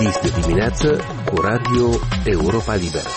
Este dimineață cu Radio Europa Liberă.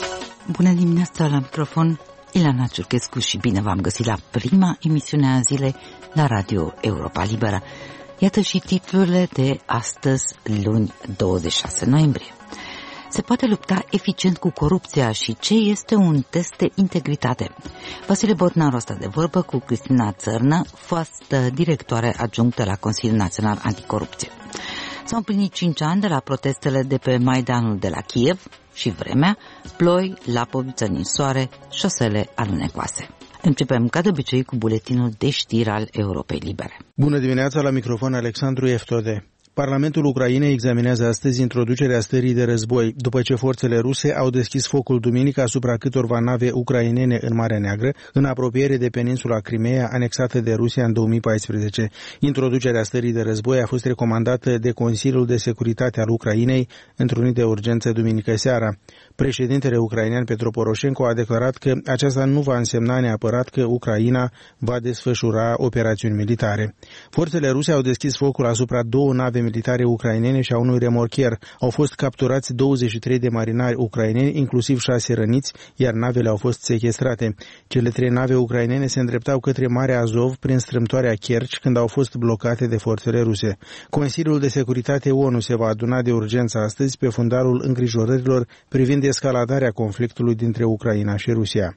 Bună dimineața, la microfon Ileana Ciurchescu și bine v-am găsit la prima emisiune a zilei la Radio Europa Liberă. Iată și titlurile de astăzi, luni 26 noiembrie. Se poate lupta eficient cu corupția și ce este un test de integritate? Vasile Botnaru a stat de vorbă cu Cristina Țărnă, foastă directoare adjunctă la Consiliul Național Anticorupție. S-au împlinit 5 ani de la protestele de pe Maidanul de la Kiev și vremea, ploi, lapoviță, ninsoare, șosele alunecoase. Începem ca de obicei cu buletinul de știri al Europei Libere. Bună dimineața, la microfon Alexandru Eftode. Parlamentul Ucrainei examinează astăzi introducerea stării de război, după ce forțele ruse au deschis focul duminică asupra câtorva nave ucrainene în Marea Neagră, în apropiere de peninsula Crimeea, anexată de Rusia în 2014. Introducerea stării de război a fost recomandată de Consiliul de Securitate al Ucrainei, întrunit de urgență duminică seara. Președintele ucrainean Petro Poroșenko a declarat că aceasta nu va însemna neapărat că Ucraina va desfășura operațiuni militare. Forțele ruse au deschis focul asupra 2 nave militare ucrainene și a unui remorchier. Au fost capturați 23 de marinari ucraineni, inclusiv 6 răniți, iar navele au fost sechestrate. Cele 3 nave ucrainene se îndreptau către Marea Azov prin strâmtoarea Kerch când au fost blocate de forțele ruse. Consiliul de Securitate ONU se va aduna de urgență astăzi pe fundalul îngrijorărilor privind escaladarea conflictului dintre Ucraina și Rusia.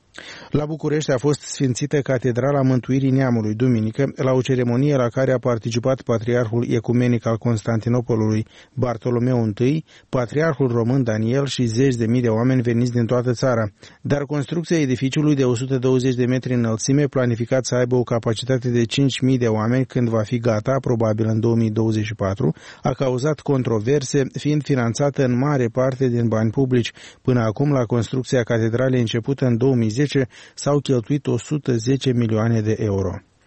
La București a fost sfințită Catedrala Mântuirii Neamului duminică, la o ceremonie la care a participat Patriarhul Ecumenic al Constantinopolului Bartolomeu I, Patriarhul Român Daniel și zeci de mii de oameni veniți din toată țara. Dar construcția edificiului de 120 de metri înălțime, planificat să aibă o capacitate de 5.000 de oameni când va fi gata, probabil în 2024, a cauzat controverse, fiind finanțată în mare parte din bani publici. Până acum, la construcția catedralei începută în 2010, s-au cheltuit 110 milioane de euro.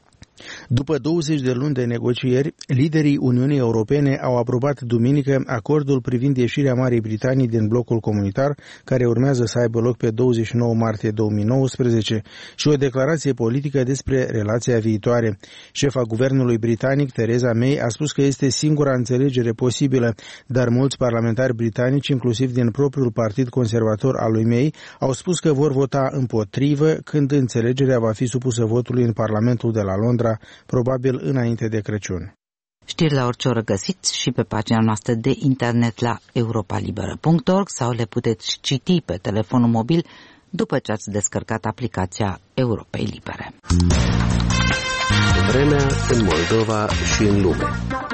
După 20 de luni de negocieri, liderii Uniunii Europene au aprobat duminică acordul privind ieșirea Marii Britanii din blocul comunitar, care urmează să aibă loc pe 29 martie 2019, și o declarație politică despre relația viitoare. Șefa guvernului britanic, Theresa May, a spus că este singura înțelegere posibilă, dar mulți parlamentari britanici, inclusiv din propriul partid conservator al lui May, au spus că vor vota împotrivă când înțelegerea va fi supusă votului în Parlamentul de la Londra, probabil înainte de Crăciun. Știri la orice oră găsiți și pe pagina noastră de internet la europalibera.org sau le puteți citi pe telefonul mobil după ce ați descărcat aplicația Europei Libere. Vremea în Moldova și în lume.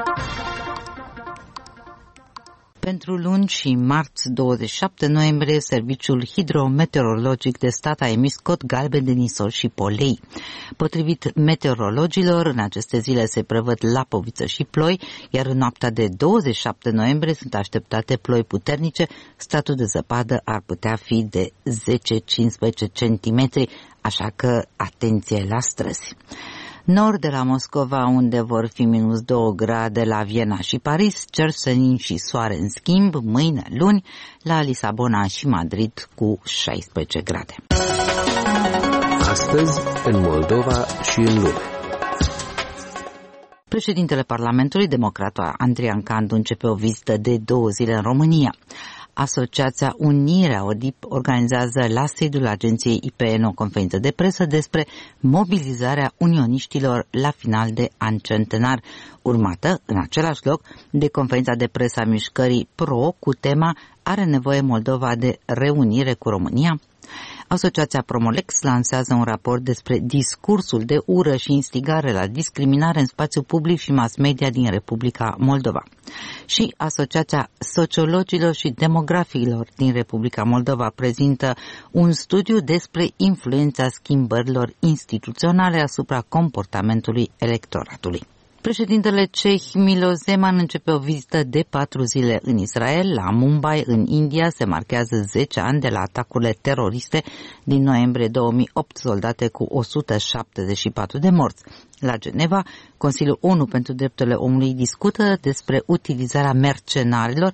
Pentru luni și marți 27 noiembrie, Serviciul Hidrometeorologic de Stat a emis cod galben de nisor și polei. Potrivit meteorologilor, în aceste zile se prevăd lapoviță și ploi, iar în noaptea de 27 noiembrie sunt așteptate ploi puternice. Stratul de zăpadă ar putea fi de 10-15 cm, așa că atenție la străzi. Nord de la Moscova, unde vor fi minus 2 grade, la Viena și Paris, cer senin și soare în schimb, mâine luni, la Lisabona și Madrid cu 16 grade. Astăzi, în Moldova și în lume. Președintele Parlamentului, democratul Andrian Candu, începe o vizită de 2 zile în România. Asociația Unirea ODIP organizează la sediul agenției IPN o conferință de presă despre mobilizarea unioniștilor la final de an centenar, urmată în același loc de conferința de presă a mișcării PRO cu tema "Are nevoie Moldova de reunire cu România?". Asociația Promolex lansează un raport despre discursul de ură și instigare la discriminare în spațiu public și mass media din Republica Moldova. Și Asociația Sociologilor și Demografilor din Republica Moldova prezintă un studiu despre influența schimbărilor instituționale asupra comportamentului electoratului. Președintele ceh Miloš Zeman începe o vizită de 4 zile în Israel. La Mumbai, în India, se marchează 10 ani de la atacurile teroriste din noiembrie 2008, soldate cu 174 de morți. La Geneva, Consiliul ONU pentru Drepturile Omului discută despre utilizarea mercenarilor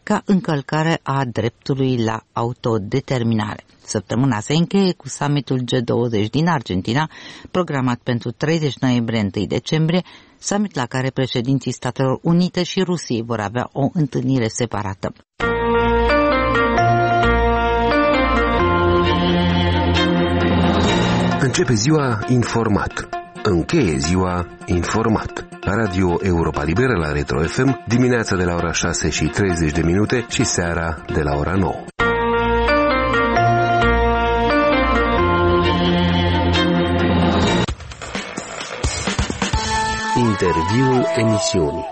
ca încălcare a dreptului la autodeterminare. Săptămâna se încheie cu summitul G20 din Argentina, programat pentru 30 noiembrie 1 decembrie, summit la care președinții Statelor Unite și Rusiei vor avea o întâlnire separată. Începe ziua informat. Încheie ziua informat. Radio Europa Liberă la Retro FM, dimineața de la ora 6:30 și seara de la ora 9. Interviul emisiunii.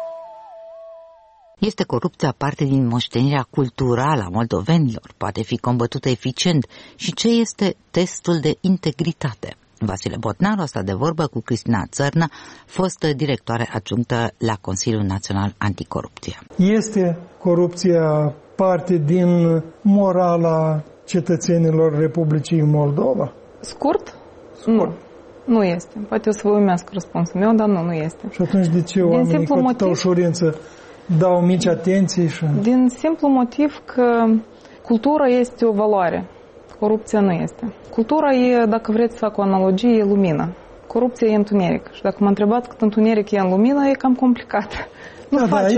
Este corupția parte din moștenirea culturală a moldovenilor? Poate fi combătută eficient? Și ce este testul de integritate? Vasile Botnaru a stat de vorbă cu Cristina Țărnă, fostă directoare adjunctă la Consiliul Național Anticorupție. Este corupția parte din morala cetățenilor Republicii Moldova? Scurt? Nu este. Poate o să vă uimească răspunsul meu, dar nu este. Și atunci de ce oamenii cu atâta ușurință dau mici atenții? Din simplu motiv că cultura este o valoare. Corupția nu este. Cultura e, dacă vreți să fac o analogie, e lumină. Corupția e întuneric. Și dacă mă întrebați cât întuneric e în lumină, e cam complicat. Nu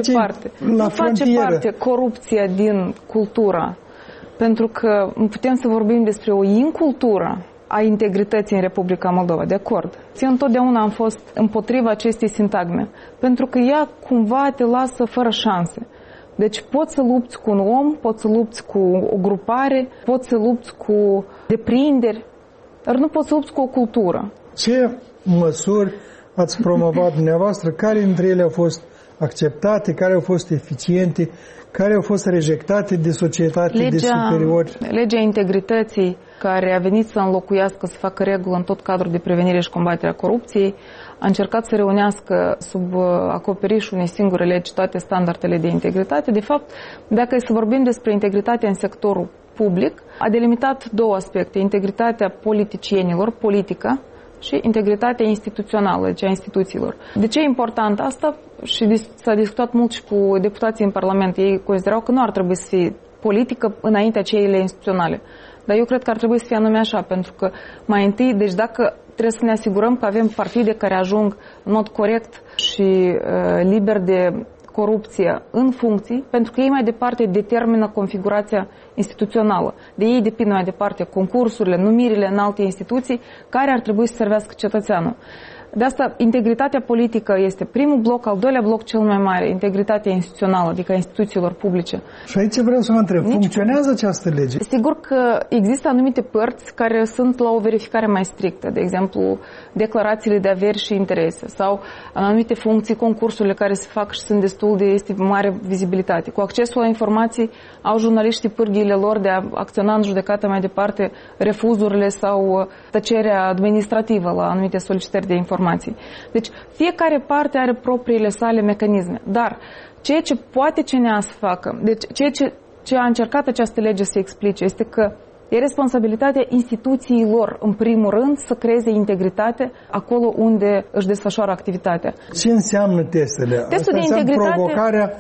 face parte corupția din cultura. Pentru că putem să vorbim despre o incultură a integrității în Republica Moldova, de acord. Eu întotdeauna am fost împotriva acestei sintagme, pentru că ea cumva te lasă fără șanse. Deci poți să lupți cu un om, poți să lupți cu o grupare, poți să lupți cu deprinderi, dar nu poți să lupți cu o cultură. Ce măsuri ați promovat dumneavoastră? Care dintre ele au fost acceptate, care au fost eficiente, care au fost rejectate de societate, de superiori? Legea integrității, care a venit să înlocuiască, să facă regulă în tot cadrul de prevenire și combatere a corupției, a încercat să reunească sub acoperișul unei singure legi toate standardele de integritate. De fapt, dacă e să vorbim despre integritatea în sectorul public, a delimitat două aspecte: integritatea politicienilor, politică, și integritatea instituțională, deci a instituțiilor. De ce e important asta? Și s-a discutat mult și cu deputații în Parlament. Ei considerau că nu ar trebui să fie politică înaintea ceile instituționale. Dar eu cred că ar trebui să fie anume așa, pentru că mai întâi, deci dacă trebuie să ne asigurăm că avem partide care ajung în mod corect și liber de corupție în funcții, pentru că ei mai departe determină configurația instituțională. De ei depind mai departe concursurile, numirile în alte instituții care ar trebui să servească cetățeanul. De asta, integritatea politică este primul bloc, al doilea bloc cel mai mare, integritatea instituțională, adică a instituțiilor publice. Și aici vreau să mă întreb, funcționează această lege? Sigur că există anumite părți care sunt la o verificare mai strictă, de exemplu, declarațiile de averi și interese sau anumite funcții, concursurile care se fac și sunt destul de mare vizibilitate. Cu accesul la informații au jurnaliștii pârghiile lor de a acționa în judecată mai departe refuzurile sau tăcerea administrativă la anumite solicitări de informații. Deci fiecare parte are propriile sale mecanisme, dar ceea ce poate CNA să facă, deci ceea ce a încercat această lege să explice este că e responsabilitatea instituțiilor, în primul rând, să creeze integritate acolo unde își desfășoară activitatea. Ce înseamnă testele? Testul de integritate, provocarea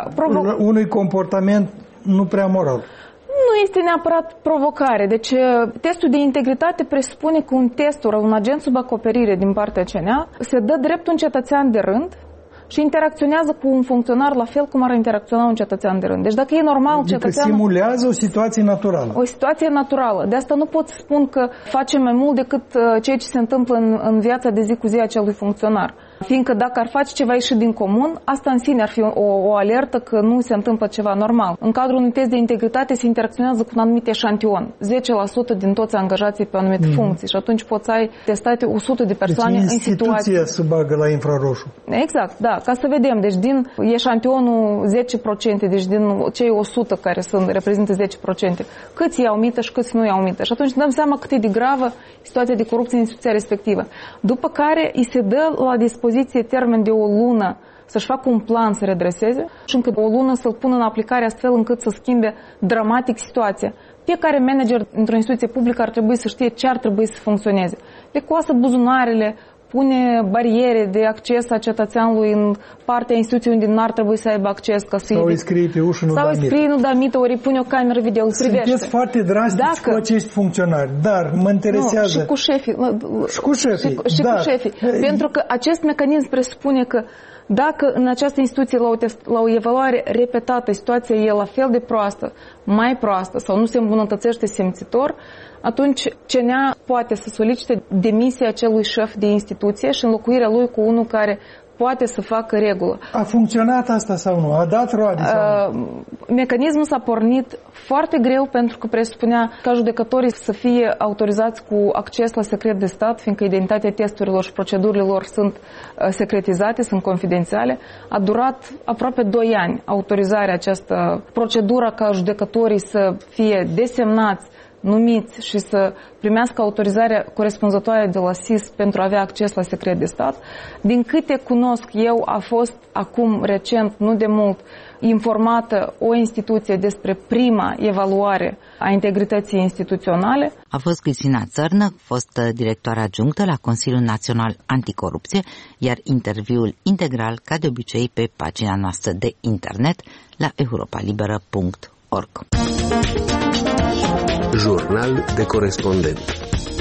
unui comportament nu prea moral. Nu este neapărat provocare. Deci testul de integritate presupune că un testor, un agent sub acoperire din partea CNA, se dă drept un cetățean de rând și interacționează cu un funcționar la fel cum ar interacționa un cetățean de rând. Deci dacă e normal, cetățeanul simulează o situație naturală. O situație naturală. De asta nu pot să spun că facem mai mult decât ceea ce se întâmplă în viața de zi cu zi a acelui funcționar. Fiindcă dacă ar face ceva ieșit din comun, asta în sine ar fi o alertă că nu se întâmplă ceva normal. În cadrul unui test de integritate se interacționează cu un anumit eșantion, 10% din toți angajații pe anumite funcții și atunci poți să ai testate 100 de persoane în situații. Instituția se bagă la infraroșu. Exact, da, ca să vedem. Deci din eșantionul 10%, deci din cei 100 care reprezintă 10%, câți iau mită și câți nu iau mită. Și atunci dăm seama cât e de gravă situația de corupție în instituția respectivă. După care îi se dă la dispoziție termen de o lună să-și facă un plan să redreseze și încă o lună să-l pună în aplicare astfel încât să schimbe dramatic situația. Fiecare manager într-o instituție publică ar trebui să știe ce ar trebui să funcționeze. Le coasă buzunarele pune bariere de acces a cetățeanului în partea instituției unde n-ar trebui să aibă acces. Sau îi scrie pe ușă nu da mită. Sau îi scrie nu da mită, ori pune o cameră video, îl privește. Sunteți foarte drastici cu acești funcționari, dar mă interesează... Și cu șefii. Și cu șefii. Și cu șefii. Pentru că acest mecanism presupune că dacă în această instituție la o evaluare repetată situația e la fel de proastă, mai proastă sau nu se îmbunătățește simțitor, atunci CNA poate să solicite demisia acelui șef de instituție și înlocuirea lui cu unul care poate să facă regulă. A funcționat asta sau nu? A dat roade sau nu? Mecanismul s-a pornit foarte greu pentru că presupunea ca judecătorii să fie autorizați cu acces la secret de stat, fiindcă identitatea testurilor și procedurile lor sunt secretizate, sunt confidențiale. A durat aproape 2 ani autorizarea această procedură ca judecătorii să fie desemnați, numiți și să primească autorizarea corespunzătoare de la SIS pentru a avea acces la secret de stat. Din câte cunosc eu, a fost acum recent, nu de mult, informată o instituție despre prima evaluare a integrității instituționale. A fost Cristina Țărnă, fost directoarea adjunctă la Consiliul Național Anticorupție, iar interviul integral, ca de obicei, pe pagina noastră de internet la europalibera.org. Jurnal de corespondent.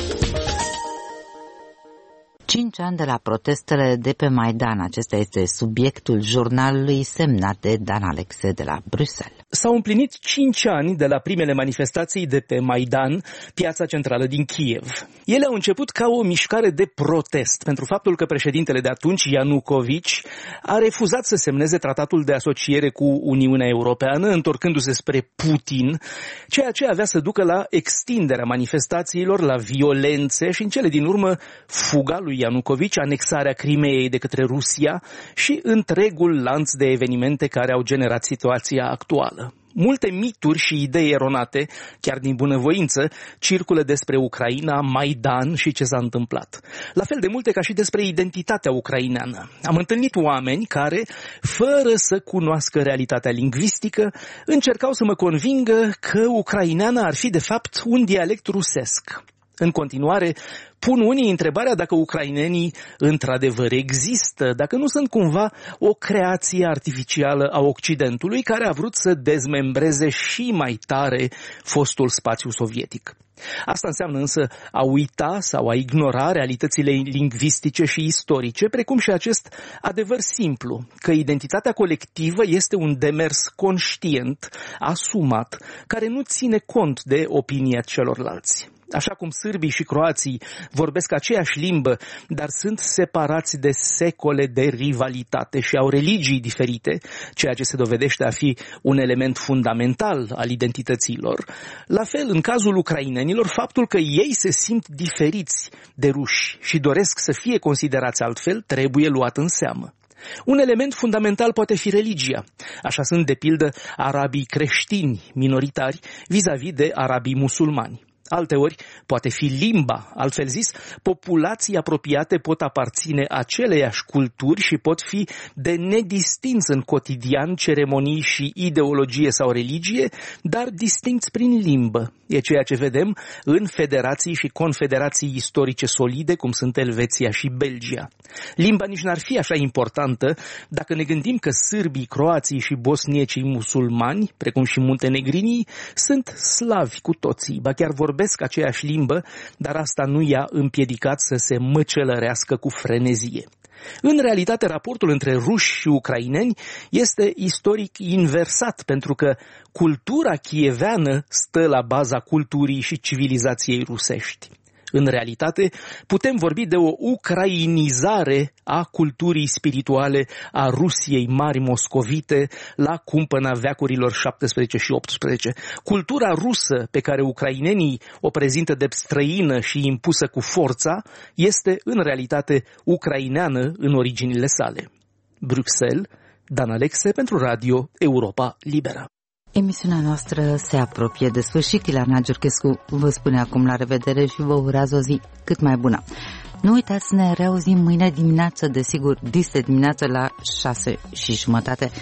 5 ani de la protestele de pe Maidan. Acesta este subiectul jurnalului semnat de Dan Alexe de la Bruxelles. S-au împlinit 5 ani de la primele manifestații de pe Maidan, piața centrală din Kiev. Ele au început ca o mișcare de protest pentru faptul că președintele de atunci, Ianucovici, a refuzat să semneze tratatul de asociere cu Uniunea Europeană, întorcându-se spre Putin, ceea ce avea să ducă la extinderea manifestațiilor, la violențe și în cele din urmă fuga lui Ianucovici, anexarea Crimeei de către Rusia și întregul lanț de evenimente care au generat situația actuală. Multe mituri și idei eronate, chiar din bunăvoință, circulă despre Ucraina, Maidan și ce s-a întâmplat. La fel de multe ca și despre identitatea ucraineană. Am întâlnit oameni care, fără să cunoască realitatea lingvistică, încercau să mă convingă că ucraineana ar fi de fapt un dialect rusesc. În continuare, pun unii întrebarea dacă ucrainenii într-adevăr există, dacă nu sunt cumva o creație artificială a Occidentului care a vrut să dezmembreze și mai tare fostul spațiu sovietic. Asta înseamnă însă a uita sau a ignora realitățile lingvistice și istorice, precum și acest adevăr simplu, că identitatea colectivă este un demers conștient, asumat, care nu ține cont de opinia celorlalți. Așa cum sârbii și croații vorbesc aceeași limbă, dar sunt separați de secole de rivalitate și au religii diferite, ceea ce se dovedește a fi un element fundamental al identităților. La fel, în cazul ucrainenilor, faptul că ei se simt diferiți de ruși și doresc să fie considerați altfel, trebuie luat în seamă. Un element fundamental poate fi religia. Așa sunt, de pildă, arabii creștini minoritari vis-a-vis de arabii musulmani. Alteori, poate fi limba, altfel zis, populații apropiate pot aparține aceleiași culturi și pot fi de nedistins în cotidian ceremonii și ideologie sau religie, dar distinți prin limbă. E ceea ce vedem în federații și confederații istorice solide, cum sunt Elveția și Belgia. Limba nici n-ar fi așa importantă dacă ne gândim că sârbii, croații și bosniecii musulmani, precum și muntenegrinii, sunt slavi cu toții, ba chiar vorbesc aceeași limbă, dar asta nu i-a împiedicat să se măcelărească cu frenezie. În realitate, raportul între ruși și ucraineni este istoric inversat, pentru că cultura kieveană stă la baza culturii și civilizației rusești. În realitate, putem vorbi de o ucrainizare a culturii spirituale a Rusiei mari moscovite la cumpăna veacurilor 17 și 18. Cultura rusă pe care ucrainenii o prezintă de străină și impusă cu forța este în realitate ucraineană în originile sale. Bruxelles, Dan Alexe pentru Radio Europa Liberă. Emisiunea noastră se apropie de sfârșit. Ileana Giurchescu vă spune acum la revedere și vă urează o zi cât mai bună. Nu uitați, ne reauzim mâine dimineață, desigur, dis de dimineață la 6:30.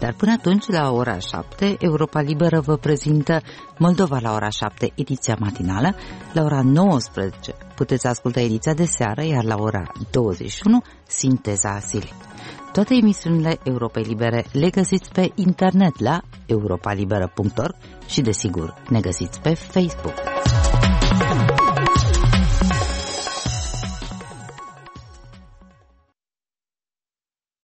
Dar până atunci, la ora 7, Europa Liberă vă prezintă Moldova la ora 7, ediția matinală. La ora 19 puteți asculta ediția de seară, iar la ora 21, Sinteza zilei. Toate emisiunile Europei Libere le găsiți pe internet la europalibera.org și, desigur, ne găsiți pe Facebook.